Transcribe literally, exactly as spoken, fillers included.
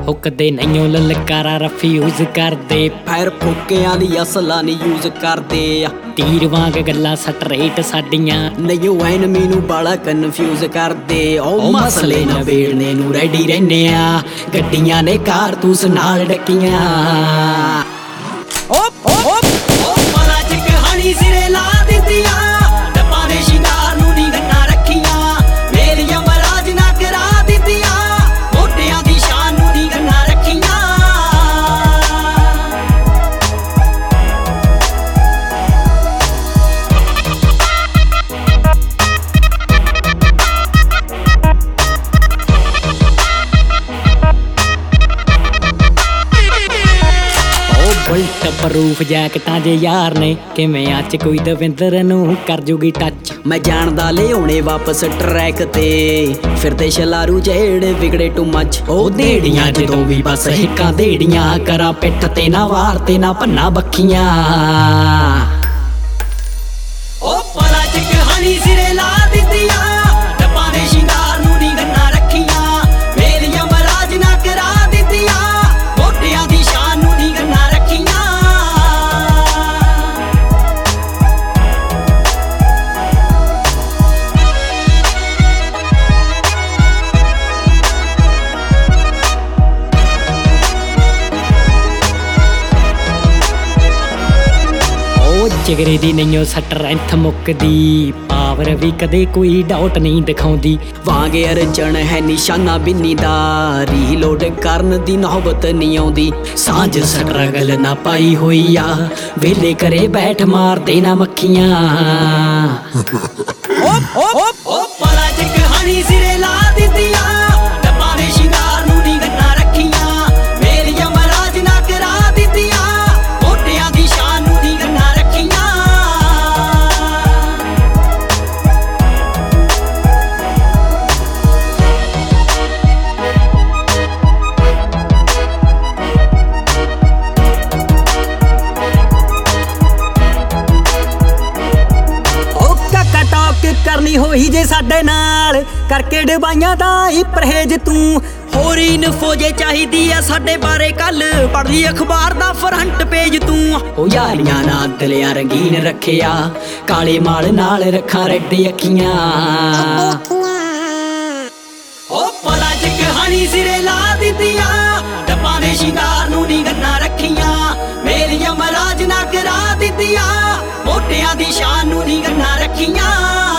ਉਹ ਕਦੇ ਨਹੀਂਓ ਲਲਕਾਰਾ ਰਫਿਊਜ਼ ਕਰਦੇ। ਫਾਇਰ ਫੋਕਿਆਂ ਦੀ ਅਸਲਾ ਨਹੀਂ ਯੂਜ਼ ਕਰਦੇ। ਤੀਰ ਵਾਂਗ ਗੱਲਾਂ ਸਟਰੇਟ ਸਾਡੀਆਂ ਨਹੀਂ ਉਹ ਐਨਮੀ ਨੂੰ ਬਾਲਾ ਕਨਫਿਊਜ਼ ਕਰਦੇ। ਉਹ ਮਸਲੇ ਨਵੇੜਨੇ ਨੂੰ ਰੈਡੀ ਰਹਿੰਦੇ ਆ, ਗੱਡੀਆਂ ਨੇ ਕਾਰਤੂਸ ਨਾਲ ਡੱਕੀਆਂ। ਓਪ ਓਪ ਓਪ ਮਾਲਾ ਚ ਕਹਾਣੀ ਸਿਰੇ ਲਾ ਦਿੱਤੀਆਂ, ਡੱਬਾਂ ਦੇ ਸ਼ਿੰਗਾਰ ਨੂੰ ਨੀ ਗੰਨਾ ਰੱਖੀਆਂ। ਮੇਰੀਆਂ ਮਰਾਜ ਨਾ ਕਰਾ ਦਿੱਤੀਆਂ, ਮੋਢਿਆਂ ਦੀ ਸ਼ਾਨ ਨੂੰ ਨੀ ਗੰਨਾ ਰੱਖੀਆਂ। ਬੁਲਟ ਪ੍ਰੂਫ ਜੈਕਟਾਂ ਜੇ ਯਾਰ ਨੇ, ਕਿਵੇਂ ਅੱਜ ਕੋਈ ਦਵਿੰਦਰ ਨੂੰ ਕਰ ਜੂਗੀ ਟੱਚ। ਮੈਂ ਜਾਣਦਾ ਲਿਆਉਣੇ ਵਾਪਸ ਟਰੈਕ ਤੇ, ਫਿਰਦੇ ਸ਼ਲਾਰੂ ਜਿਹੜੇ ਵਿਗੜੇ ਟੂ ਮੱਚ। ਉਹ ਦੇੜੀਆਂ ਜਦੋਂ ਵੀ ਬਸ ਹਿੱਕਾਂ ਦੇੜੀਆਂ, ਕਰਾਂ ਪਿੱਠ ਤੇ ਨਾ ਵਾਰ ਤੇ ਨਾ ਭੰਨਾ ਬੱਖੀਆਂ। ਉਹ ਪਲਾ ਚ ਕਹਾਣੀ ਸਿਰੇ ਲਾ ਦਿੱਤੀਆਂ, ਡੱਬਾਂ ਦੇ ਸ਼ਿੰਗਾਰ ਨੂੰ ਨੀ ਗੰਨਾ ਰੱਖੀਆਂ। ਮੇਰੀਆਂ ਮਰਾਜ ਨਾ ਕਰਾ ਦਿੱਤੀਆਂ, ਮੋਢਿਆਂ ਦੀ ਸ਼ਾਨ ਨੂੰ ਨੀ ਗੰਨਾ ਰੱਖੀਆਂ। ਜਿਗਰੇ ਦੀ ਨਹੀਂਓ ਸਟਰੈਂਥ ਮੁੱਕਦੀ, ਪਾਵਰ ਵੀ ਕਦੇ ਕੋਈ ਡਾਊਟ ਨਹੀਂ ਦਿਖਾਉਂਦੀ। ਵਾਂਗ ਅਰਜਣ ਹੈ ਨਿਸ਼ਾਨਾ ਬਿੰਨੀ ਦਾ, ਰੀਲੋਡ ਕਰਨ ਦੀ ਨੌਬਤ ਨਹੀਂ ਆਉਂਦੀ। ਸਾਂਝ ਸਟਰਗਲ ਨਾ ਪਾਈ ਹੋਈ ਆ, ਵੇਲੇ ਕਰੇ ਬੈਠ ਮਾਰਦੇ ਨਾ ਮੱਖੀਆਂ। ਓਪ ਓਪ ਓਪ ਪਲਾ ਚ ਕਹਾਣੀ ਸਿਰੇ ਲਾ ਦਿੱਤੀਆਂ, ਡੱਬਾਂ ਦੇ ਸ਼ਿੰਗਾਰ ਨੂੰ ਨੀ ਗੰਨਾ ਰੱਖੀਆਂ। ਮੇਰੀਆਂ ਮਰਾਜ ਨਾ ਕਰਾ ਦਿੱਤੀਆਂ, ਮੋਢਿਆਂ ਦੀ ਸ਼ਾਨ ਨੂੰ ਨੀ ਗੰਨਾ ਰੱਖੀਆਂ। ਕਰਨੀ ਹੋਈ ਜੇ ਸਾਡੇ ਨਾਲ, ਕਰਕੇ ਡਬਾਈਆਂ ਦਾ ਹੀ ਪਰਹੇਜ ਤੂੰ। ਹੋਰ ਇਨਫੋ ਜੇ ਚਾਹੀਦੀ ਆ ਸਾਡੇ ਬਾਰੇ ਕੱਲ, ਪੜ੍ਹਦੀ ਅਖਬਾਰ ਦਾ ਫਰੰਟ ਪੇਜ ਤੂੰ। ਉਹ ਯਾਰੀਆਂ ਨਾਲ ਦਿਲਿਆ ਰੰਗੀਨ ਰੱਖਿਆ, ਕਾਲੇ ਮਾਲ ਨਾਲ ਰੱਖਾਂ ਰੈਡ ਅੱਖੀਆਂ। ਉਹ ਪਲਾ ਚ ਕਹਾਣੀ ਸਿਰੇ ਲਾ ਦਿੱਤੀਆਂ, ਡੱਬਾਂ ਦੇ ਸ਼ਿੰਗਾਰ ਨੂੰ ਨੀ ਗੰਨਾ ਰੱਖੀਆਂ। ਮੇਰੀਆਂ ਮਰਾਜ ਨਾ ਕਰਾ ਦਿੱਤੀਆਂ, ਮੋਢਿਆਂ ਦੀ ਸ਼ਾਨ ਨੂੰ ਨੀ ਗੰਨਾ ਰੱਖੀਆਂ।